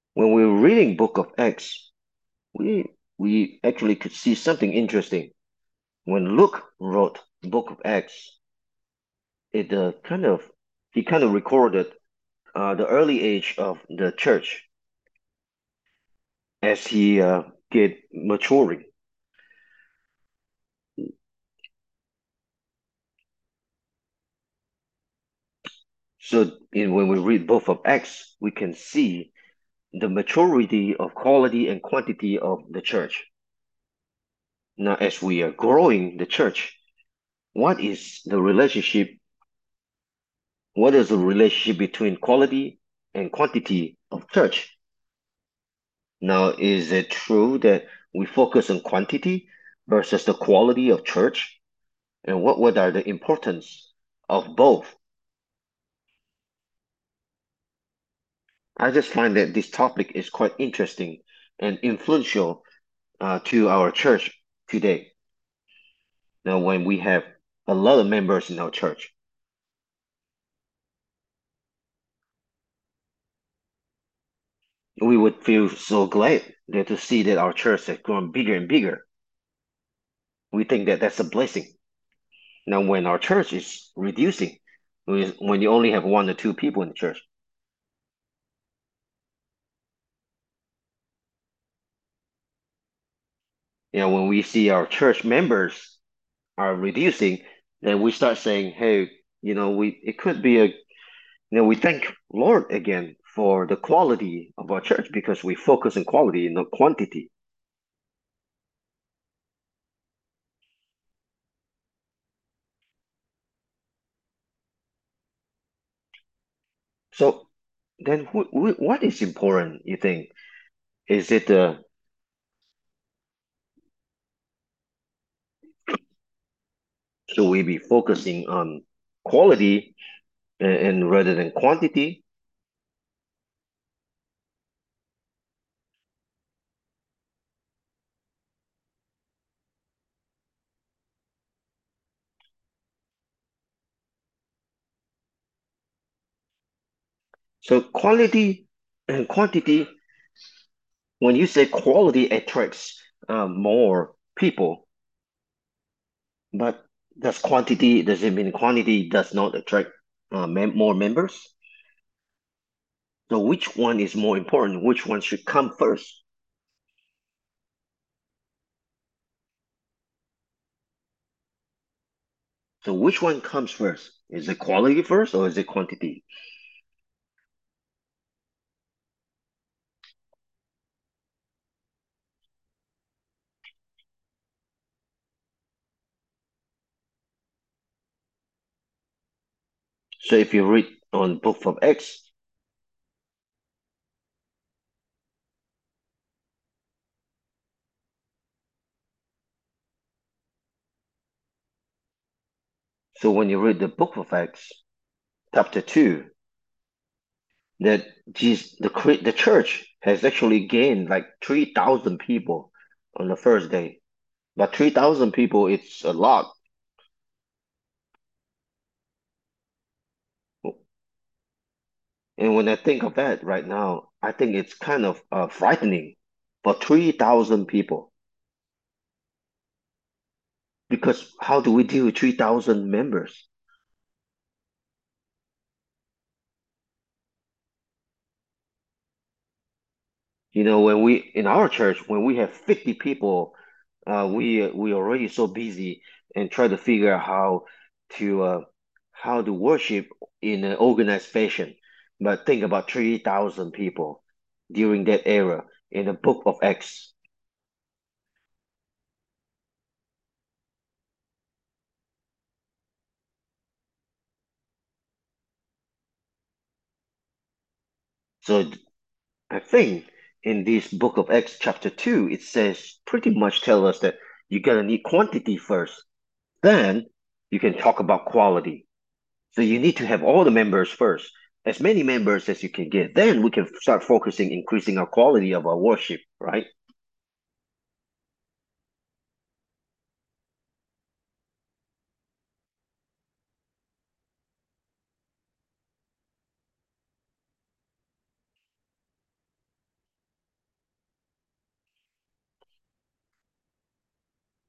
When we're reading Book of Acts, we actually could see something interesting. When Luke wrote Book of Acts, it he kind of recorded the early age of the church as he get maturing. When we read both of Acts, we can see the maturity of quality and quantity of the church. Now, as we are growing the church, what is the relationship? What is the relationship between quality and quantity of church? Now, is it true that we focus on quantity versus the quality of church? And what are the importance of both? I just find that this topic is quite interesting and influential to our church today. Now, when we have a lot of members in our church, we would feel so glad that to see that our church has grown bigger and bigger. We think that that's a blessing. Now, when our church is reducing, when you only have one or two people in the church, when we see our church members are reducing, then we start saying, hey, we it could be we thank Lord again for the quality of our church because we focus on quality and not quantity. So then, what is important? You think is it should we be focusing on quality and rather than quantity? So quality and quantity, when you say quality attracts more people, but does it mean quantity does not attract more members? So which one is more important? Which one should come first? So which one comes first? Is it quality first or is it quantity? So if you read on Book of Acts, so when you read the Book of Acts, chapter 2, that the church has actually gained like 3,000 people on the first day. But 3,000 people, it's a lot. And when I think of that right now, I think it's kind of frightening for 3,000 people. Because how do we deal with 3,000 members? In our church, when we have 50 people, we already so busy and try to figure out to uh, how to worship in an organized fashion. But think about 3,000 people during that era in the Book of Acts. So I think in this Book of Acts chapter 2, it says pretty much tell us that you gotta need quantity first. Then you can talk about quality. So you need to have all the members first, as many members as you can get. Then we can start focusing, increasing our quality of our worship, right?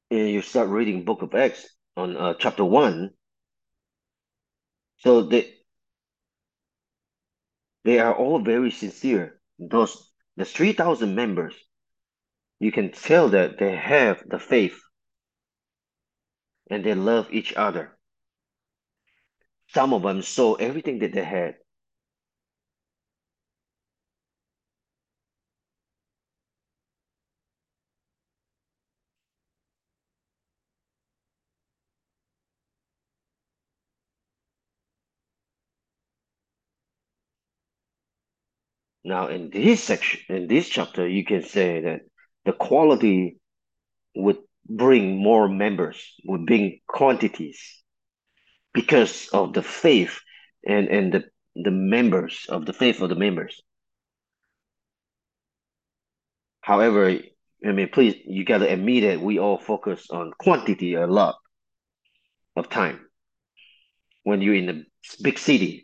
and you start reading Book of Acts on chapter 1, so they are all very sincere. Those the 3,000 members, you can tell that they have the faith and they love each other. Some of them sold everything that they had. Now, in this section, in this chapter, you can say that the quality would bring more members, would bring quantities because of the faith and the members of the faith of the members. However, I mean, please, you got to admit that we all focus on quantity a lot of time when you're in a big city.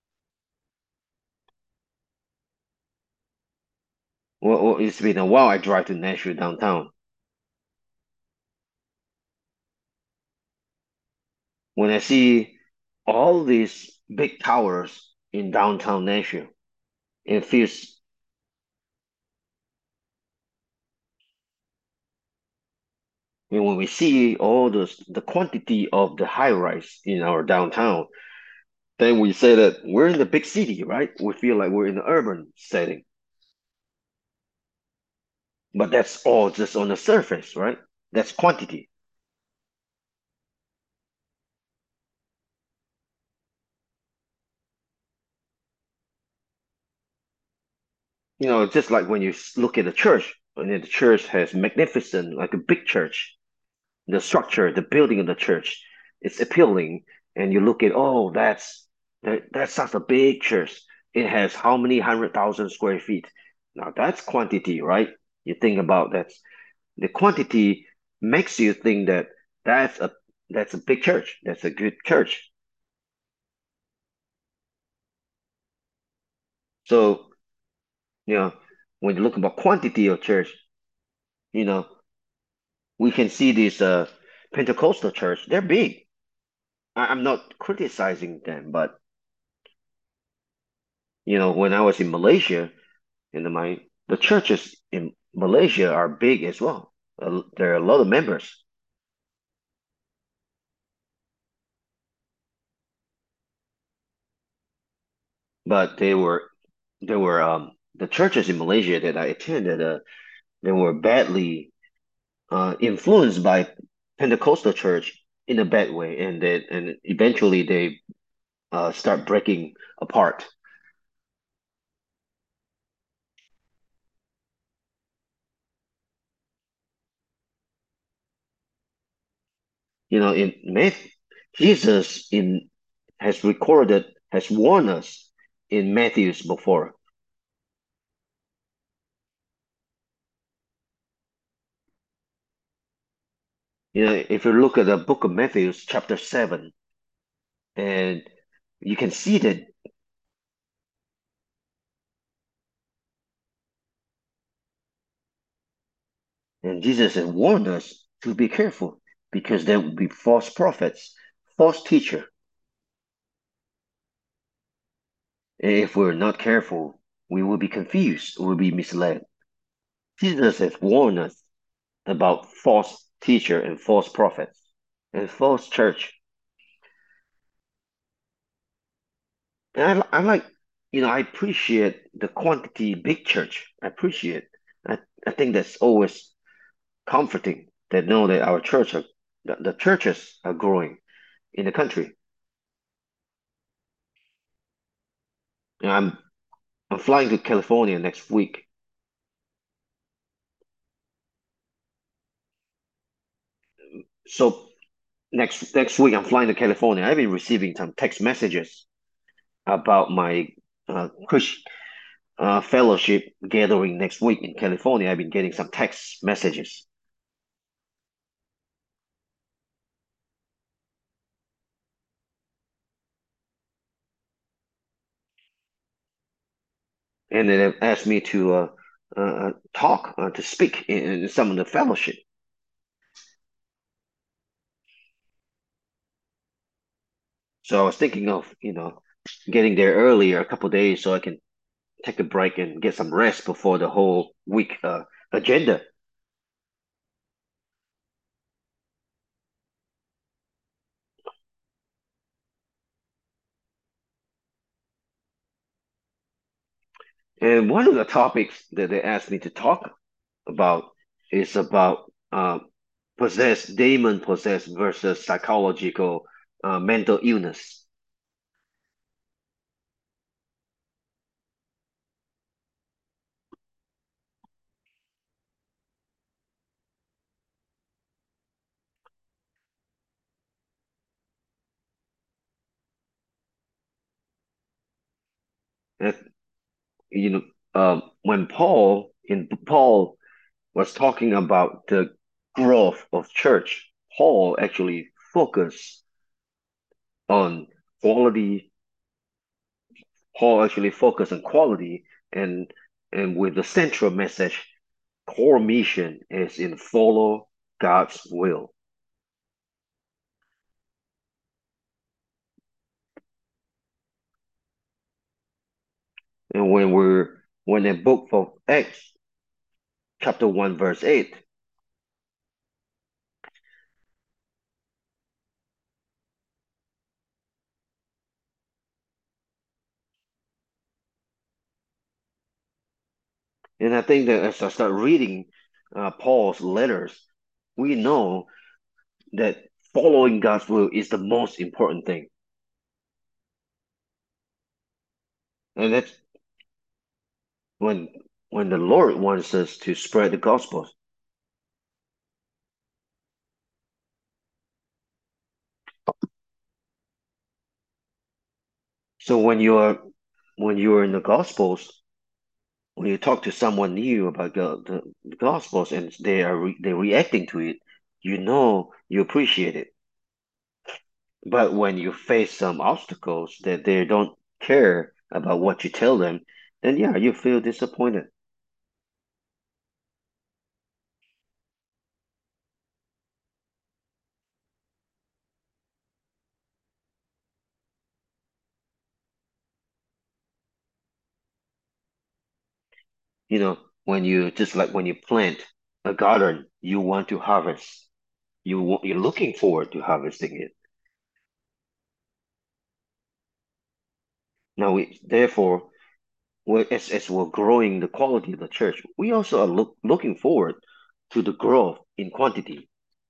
Well, it's been a while I drive to Nashville downtown. When I see all these big towers in downtown Nashville, it feels, when we see all the quantity of the high rise in our downtown, then we say that we're in the big city, right? We feel like we're in an urban setting, but that's all just on the surface, right? That's quantity. Just like when you look at the church, and then the church has magnificent, like a big church, the structure, the building of the church, it's appealing, and you look at, oh, that's such a big church. It has how many 100,000 square feet? Now that's quantity, right? You think about that. The quantity makes you think that that's a that's a big church. That's a good church. So, you know, when you look about quantity of church, you know, we can see this Pentecostal church. They're big. I'm not criticizing them, but when I was in Malaysia, the churches in Malaysia are big as well. There are a lot of members, but they were the churches in Malaysia that I attended. They were badly influenced by Pentecostal church in a bad way, and eventually they start breaking apart. In Matthew, Jesus in has warned us in Matthew's before. If you look at the book of Matthew, chapter 7, and you can see that, and Jesus has warned us to be careful because there will be false prophets, false teacher. And if we're not careful, we will be confused, we'll be misled. Jesus has warned us about false teacher and false prophets and false church. And I like, I appreciate the quantity big church. I appreciate. I, I think that's always comforting that know that our the churches are growing in the country. You know, I'm flying to California next week. So next week I'm flying to California. I've been receiving some text messages about my Chris fellowship gathering next week in California. I've been getting some text messages, and they have asked me to talk to speak in some of the fellowship. So I was thinking of, getting there earlier a couple days so I can take a break and get some rest before the whole week agenda. And one of the topics that they asked me to talk about is about demon possessed versus psychological mental illness. And, you know, when Paul was talking about the growth of church, Paul actually focused on quality. Paul actually focused on quality and with the central message, core mission is in follow God's will. And when the book of Acts, chapter 1, verse 8, and I think that as I start reading Paul's letters, we know that following God's will is the most important thing. And that's when the Lord wants us to spread the gospel. So when you're in the gospels, when you talk to someone new about the gospels and they're reacting to it, you appreciate it. But when you face some obstacles that they don't care about what you tell them, then yeah, you feel disappointed. When you just like when you plant a garden, you want to harvest. You're looking forward to harvesting it. Now, therefore, as we're growing the quality of the church, we also are looking forward to the growth in quantity.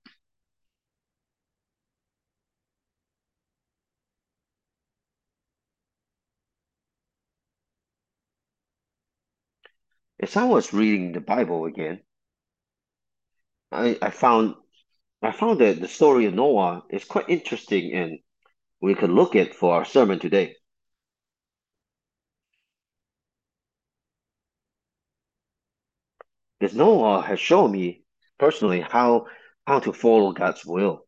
As I was reading the Bible again, I, I found I found that the story of Noah is quite interesting, and we could look at for our sermon today. Because Noah has shown me personally how to follow God's will.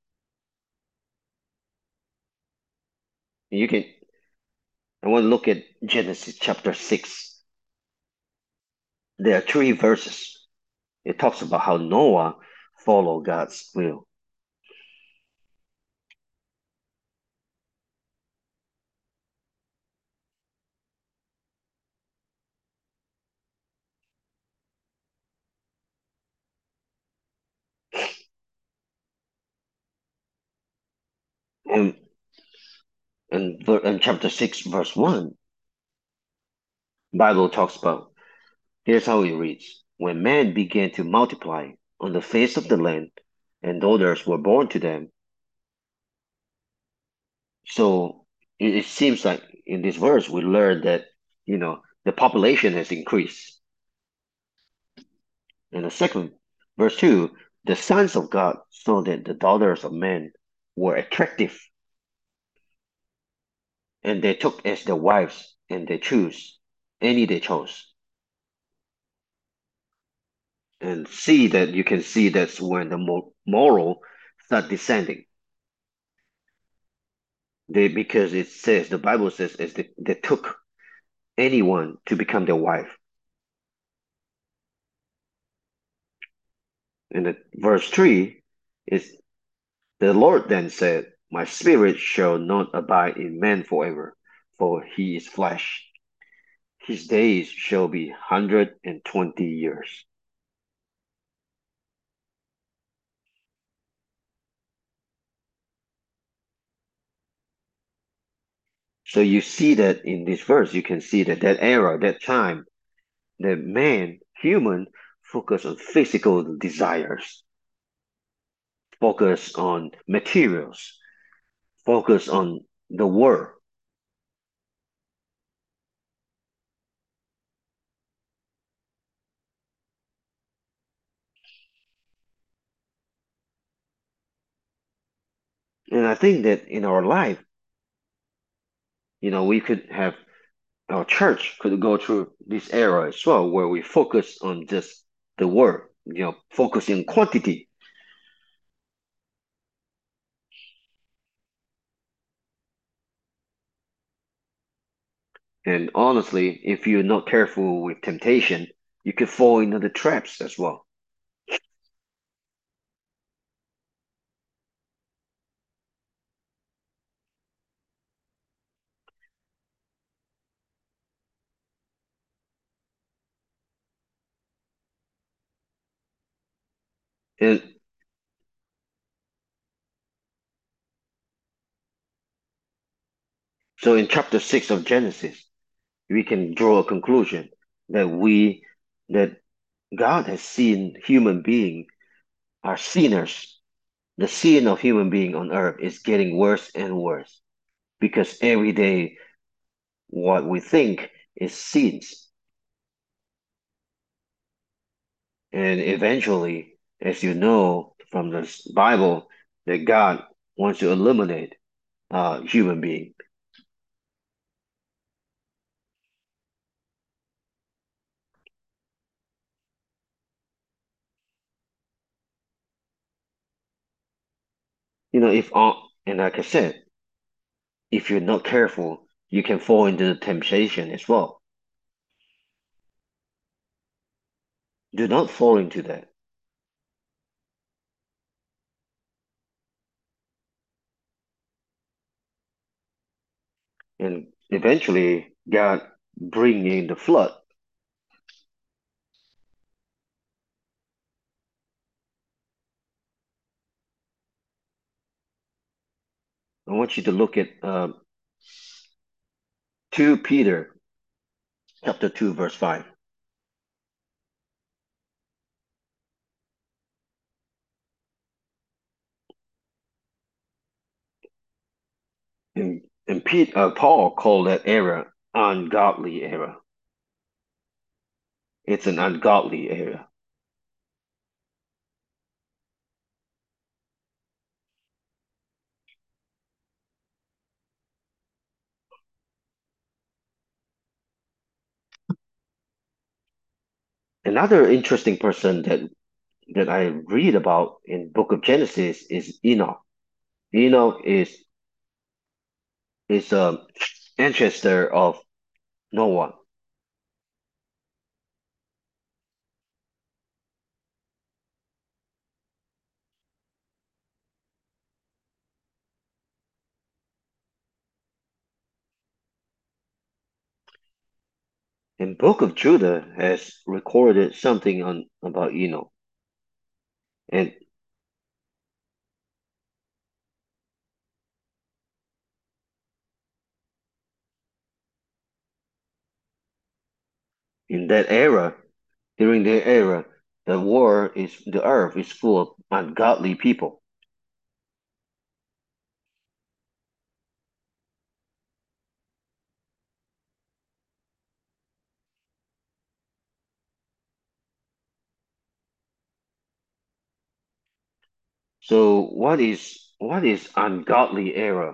And I want to look at Genesis chapter 6. There are three verses. It talks about how Noah followed God's will. And in chapter 6, verse 1, Bible talks about, here's how it reads. When man began to multiply on the face of the land, and daughters were born to them. So it seems like in this verse we learn that, the population has increased. In the second, verse 2, the sons of God saw that the daughters of men were attractive, and they took as their wives, and they chose any they chose. And you can see that's when the moral start descending. Because the Bible says, as they took anyone to become their wife. And the verse 3 is, the Lord then said, My spirit shall not abide in man forever, for he is flesh. His days shall be 120 years. So you see that in this verse, you can see that that era, that time, that man, human, focus on physical desires, focus on materials, focus on the world. And I think that in our life, we could have our church could go through this era as well, where we focus on just the word, focus in quantity. And honestly, if you're not careful with temptation, you could fall into the traps as well. And so in chapter 6 of Genesis, we can draw a conclusion that that God has seen human being are sinners. The sin of human being on earth is getting worse and worse because every day what we think is sins. And eventually, as you know from the Bible, that God wants to eliminate human being. If and like I said, if you're not careful, you can fall into the temptation as well. Do not fall into that. And eventually, God bring in the flood. I want you to look at 2 Peter chapter 2 verse 5. And Paul called that era ungodly era. It's an ungodly era. Another interesting person that I read about in Book of Genesis is Enoch. Enoch is a ancestor of Noah. And Book of Judah has recorded something on about Enoch. And in that era, during their era, the earth is full of ungodly people. So what is ungodly era?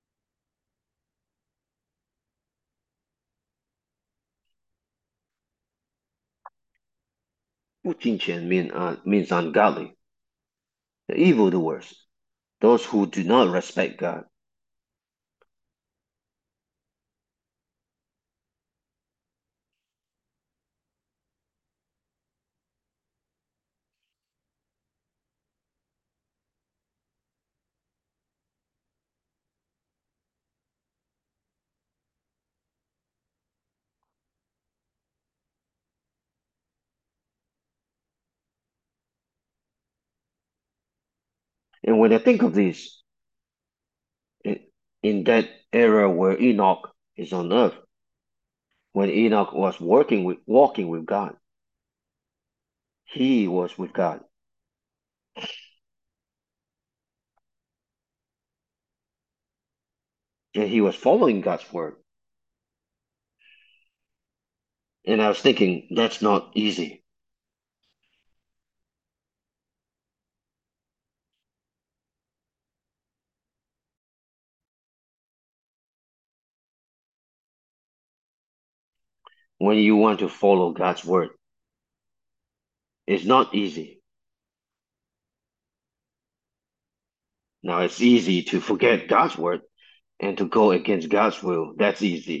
不敬虔 means ungodly, the evildoers, those who do not respect God. And when I think of this, in, in that era where Enoch is on earth, when Enoch was walking with God, he was with God, and he was following God's word. And I was thinking, that's not easy. When you want to follow God's word, it's not easy. Now, it's easy to forget God's word and to go against God's will. That's easy.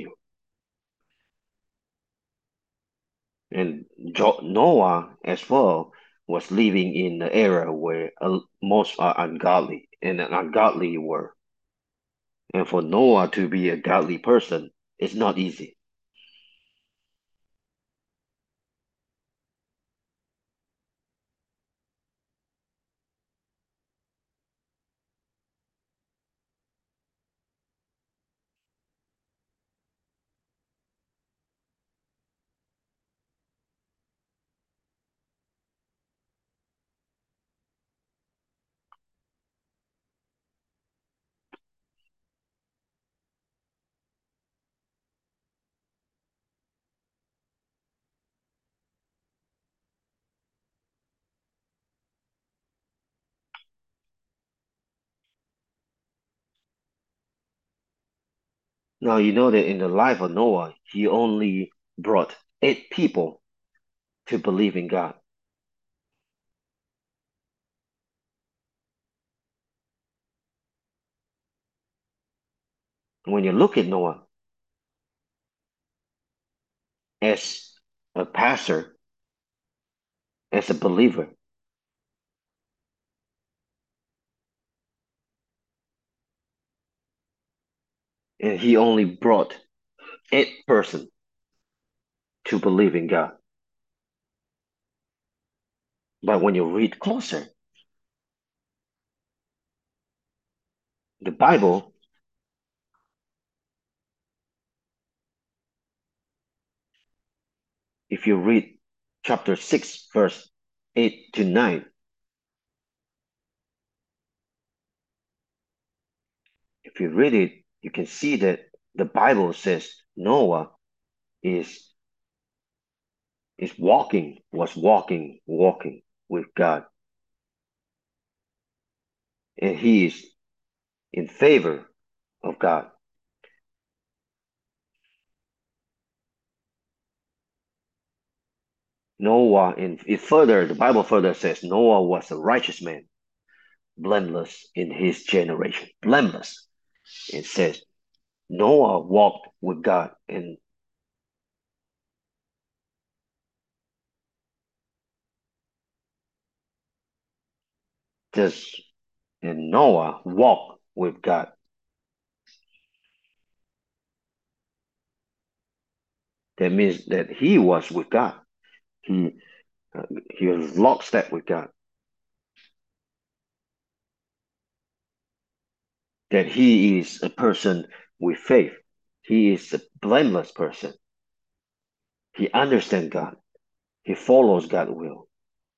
And Noah as well was living in an era where most are ungodly and an ungodly were. And for Noah to be a godly person, it's not easy. Now, you know that in the life of Noah, he only brought 8 people to believe in God. When you look at Noah as a pastor, as a believer, and he only brought 8 person to believe in God. But when you read closer, the Bible, if you read chapter 6, verse 8 to 9, if you read it, you can see that the Bible says Noah is walking with God, and he is in favor of God. Noah, in it further, the Bible further says Noah was a righteous man, blameless in his generation. Blameless. It says Noah walked with God, and this and Noah walked with God. That means that he was with God. He uh, he was lockstep with God. That he is a person with faith. He is a blameless person. He understands God. He follows God's will.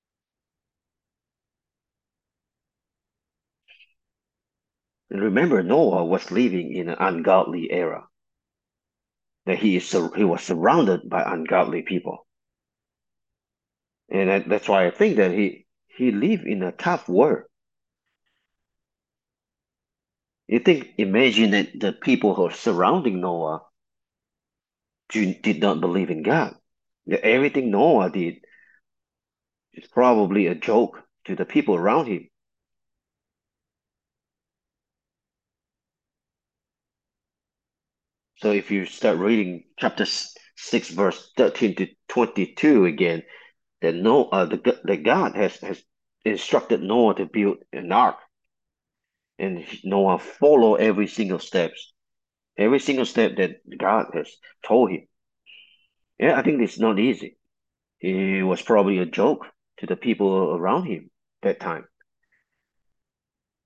And remember, Noah was living in an ungodly era. That he was surrounded by ungodly people, and that's why I think that he lived in a tough world. Imagine that the people who are surrounding Noah did not believe in God. That everything Noah did is probably a joke to the people around him. So if you start reading chapter 6, verse 13 to 22 again, that God has instructed Noah to build an ark, and Noah follow every single step that God has told him. Yeah, I think it's not easy. It was probably a joke to the people around him that time.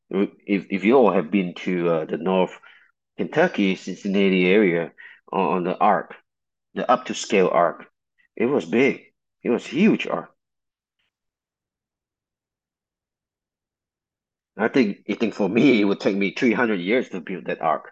If you all have been to the North Kentucky, Cincinnati area on the Ark, the up to scale Ark, it was big. It was huge Ark. I think for me it would take me 300 years to build that Ark.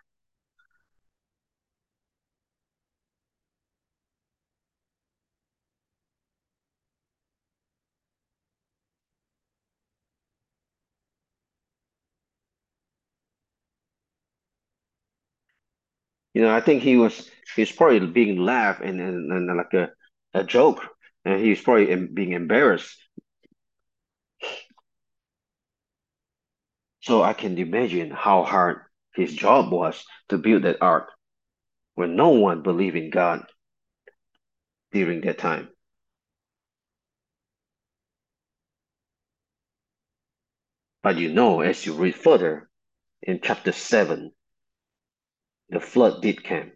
I think he's probably being laughed and like a joke, and he's probably being embarrassed. So I can imagine how hard his job was to build that ark when no one believed in God during that time. But as you read further in chapter 7, the flood did come.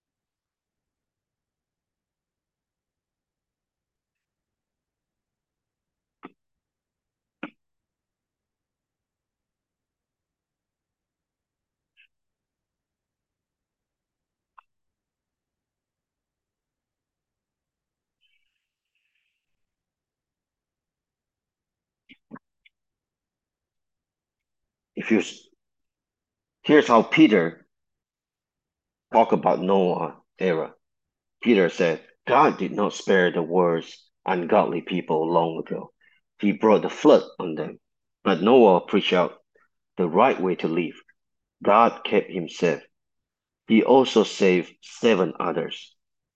If you Here's how Peter talked about Noah era. Peter said, God did not spare the world's ungodly people long ago. He brought the flood on them. But Noah preached out the right way to live. God kept him safe. He also saved seven others.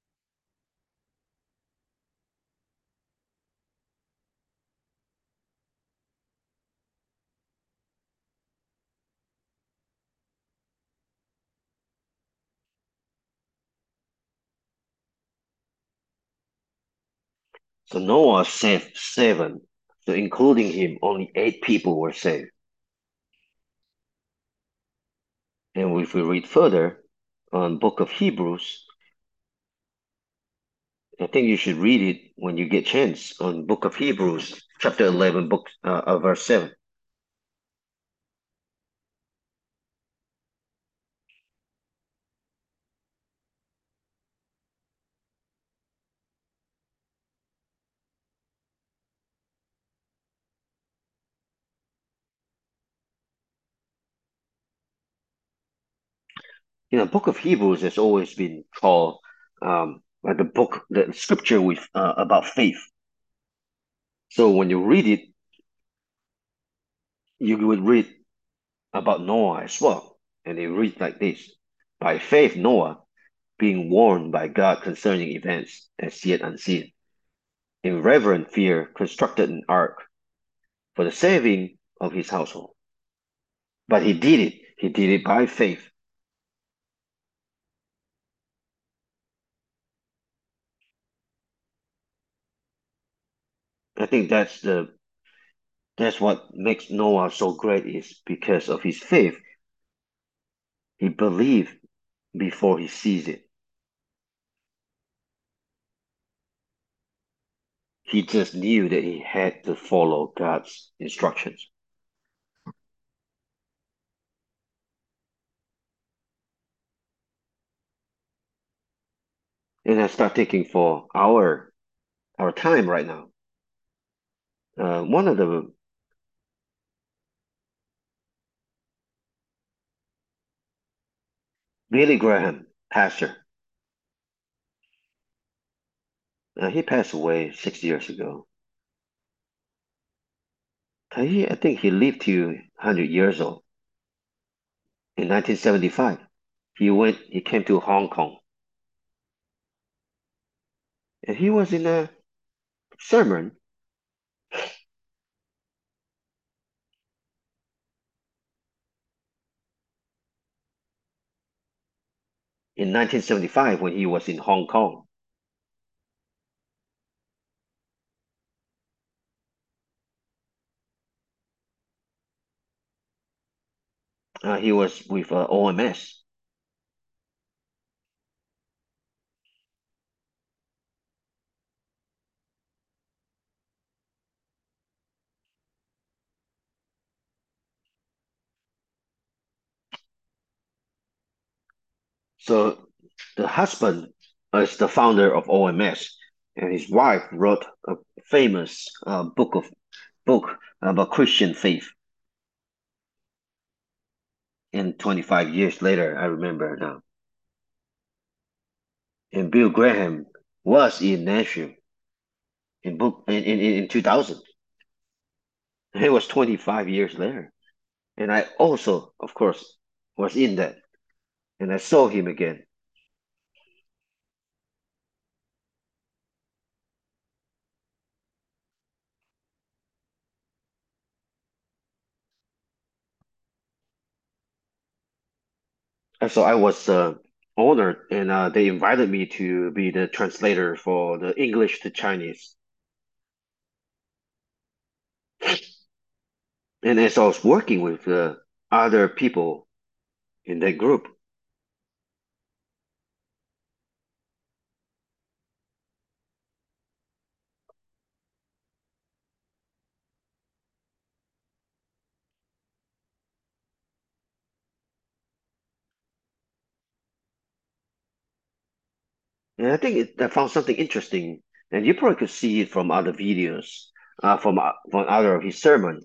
So Noah saved seven. So including him, only eight people were saved. And if we read further on Book of Hebrews, I think you should read it when you get chance on Book of Hebrews, chapter 11, verse 7. Book of Hebrews has always been called like the scripture with about faith. So when you read it, you would read about Noah as well. And it reads like this: By faith, Noah, being warned by God concerning events as yet unseen, in reverent fear, constructed an ark for the saving of his household. But he did it. He did it by faith. I think that's what makes Noah so great is because of his faith. He believed before he sees it. He just knew that he had to follow God's instructions. And I start thinking for our time right now. One of the Billy Graham, pastor, he passed away 6 years ago. I think he lived to 100 years old. In 1975, he came to Hong Kong, and he was in a sermon in 1975 when he was in Hong Kong. He was with OMS. So the husband is the founder of OMS, and his wife wrote a famous book about Christian faith. And 25 years later, I remember now. And Bill Graham was in Nashville in 2000. It was 25 years later. And I also, of course, was in that. And I saw him again. And so I was honored, and they invited me to be the translator for the English to Chinese. And as I was working with other people in that group, and I found something interesting, and you probably could see it from other videos, from other of his sermon,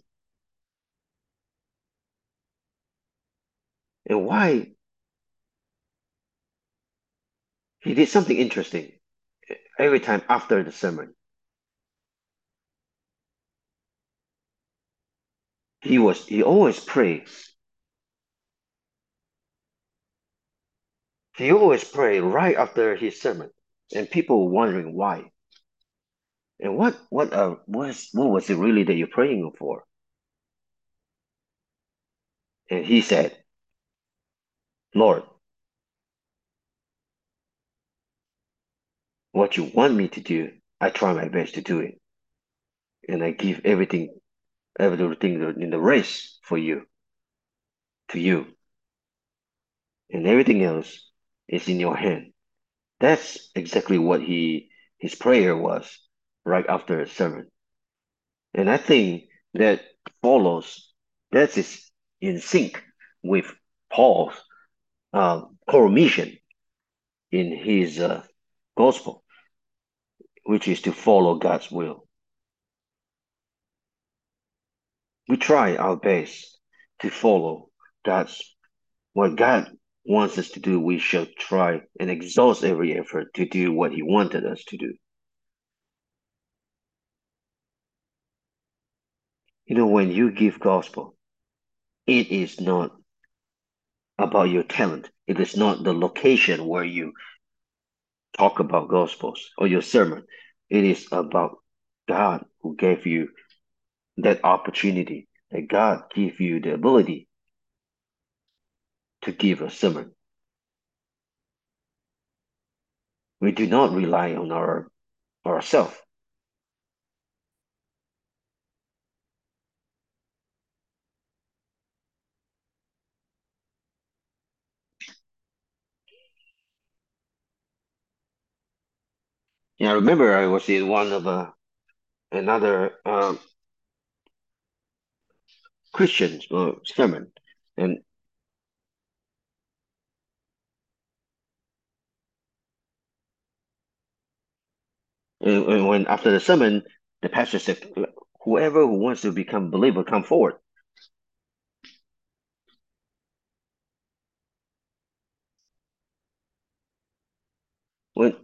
and why he did something interesting every time after the sermon. He always prays. He always pray right after his sermon, and people were wondering why. And what was it really that you're praying for? And he said, Lord, what you want me to do, I try my best to do it, and I give everything in the race for you, to you, and everything else is in your hand. That's exactly what his prayer was right after his sermon. And I think that follows that is in sync with Paul's core mission in his gospel, which is to follow God's will. We try our best to follow God's what God wants us to do. We shall try and exhaust every effort to do what He wanted us to do. When you give gospel, it is not about your talent. It is not the location where you talk about gospels or your sermon. It is about God who gave you that opportunity, that God gave you the ability to give a sermon. We do not rely on ourselves. Yeah, I remember I was in one of another Christian sermon, and, and when after the sermon, the pastor said, "Whoever who wants to become a believer, come forward." When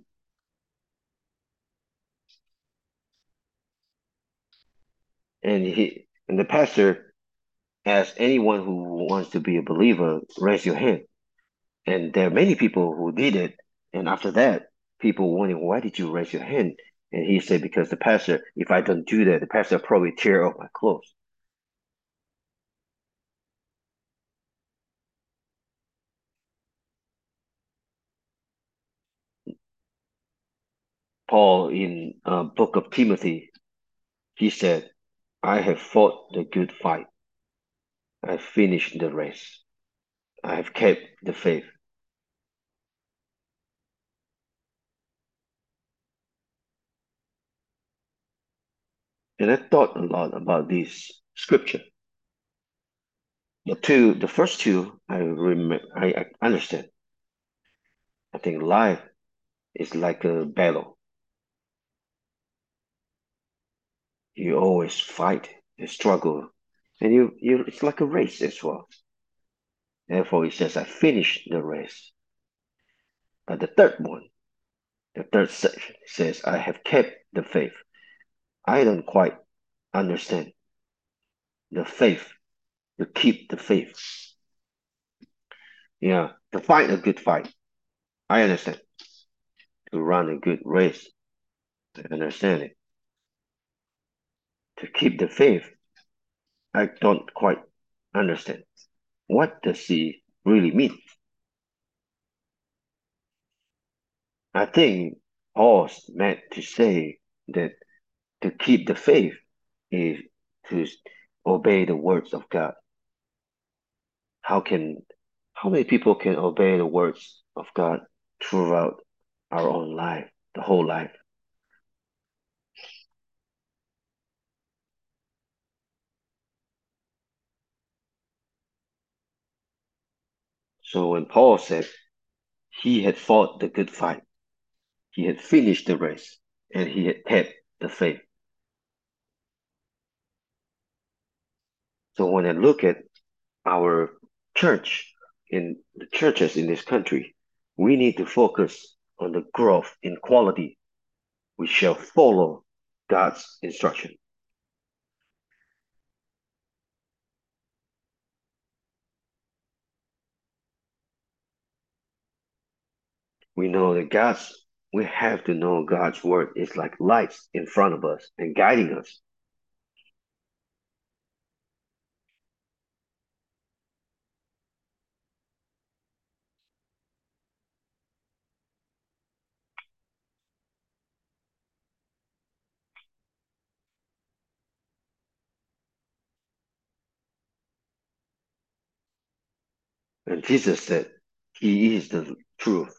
and the pastor asked anyone who wants to be a believer, raise your hand. And there are many people who did it. And after that, people wondering, why did you raise your hand? And he said, because the pastor, if I don't do that, the pastor probably tear off my clothes. Paul in Book of Timothy, he said, I have fought the good fight. I have finished the race. I have kept the faith. And I thought a lot about this scripture. The first two, I understand. I think life is like a battle. You always fight and struggle, and you it's like a race as well. Therefore, it says, "I finished the race." But the third section says, "I have kept the faith." I don't quite understand the faith, to keep the faith. Yeah, to fight a good fight. I understand. To run a good race. I understand it. To keep the faith, I don't quite understand. What does he really mean? I think Paul's meant to say that to keep the faith is to obey the words of God. How can how many people can obey the words of God throughout our own life, the whole life? So when Paul said he had fought the good fight, he had finished the race, and he had kept the faith. So when I look at our church in the churches in this country, we need to focus on the growth in quality. We shall follow God's instruction. We know that we have to know God's word is like lights in front of us and guiding us. And Jesus said, He is the truth.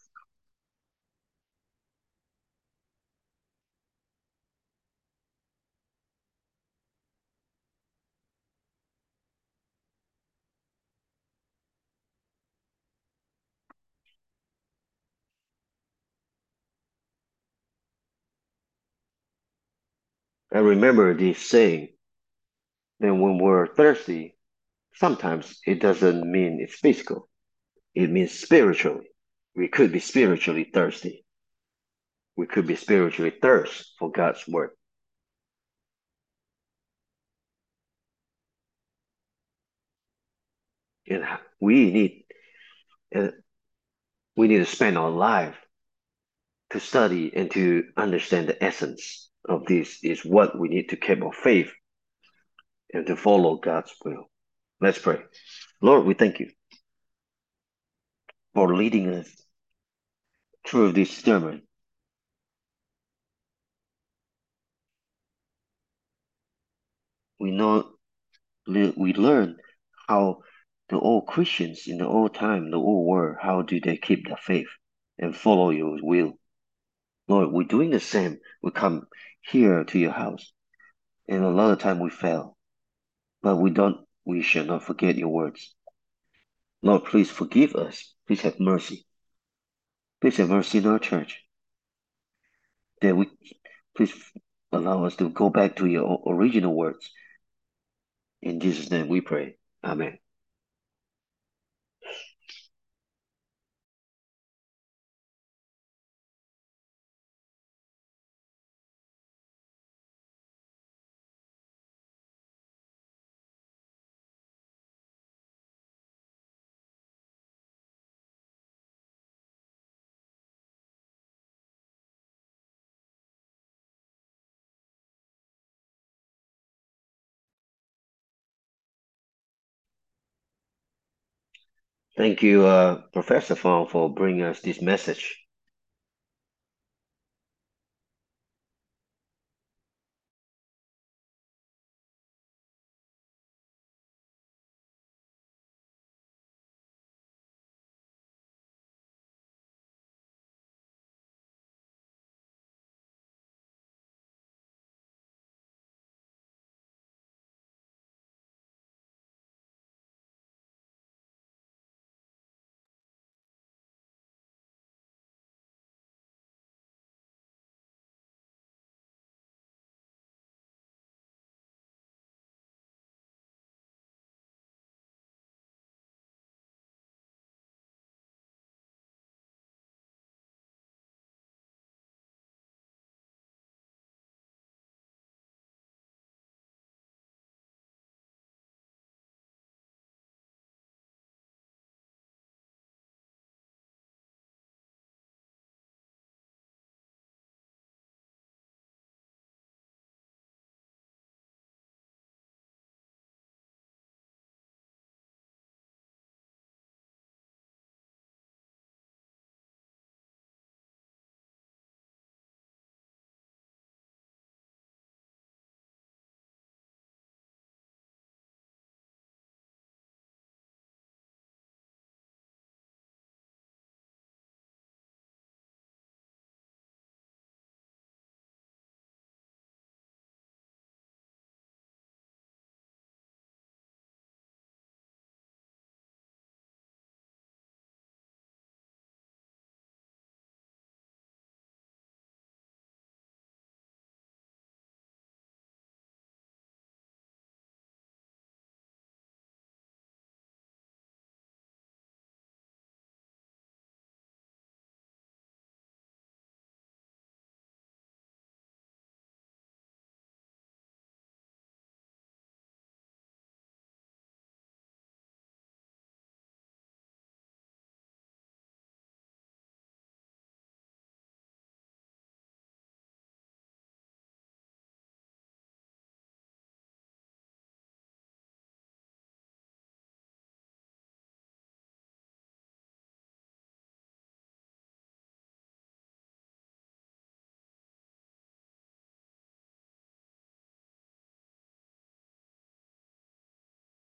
I remember this saying that when we're thirsty, sometimes it doesn't mean it's physical, it means spiritually. We could be spiritually thirsty. We could be spiritually thirst for God's word. And and we need to spend our life to study and to understand the essence of this is what we need to keep our faith and to follow God's will. Let's pray. Lord, we thank you for leading us through this sermon. We know we learn how the old Christians in the old time, the old world, how do they keep their faith and follow your will. Lord, we're doing the same. We come here to your house, and a lot of time we fail, but we shall not forget your words. Lord, please forgive us. Please have mercy. Please have mercy in our church. That we please allow us to go back to your original words. In Jesus' name we pray. Amen. Thank you, Professor Fong, for bringing us this message.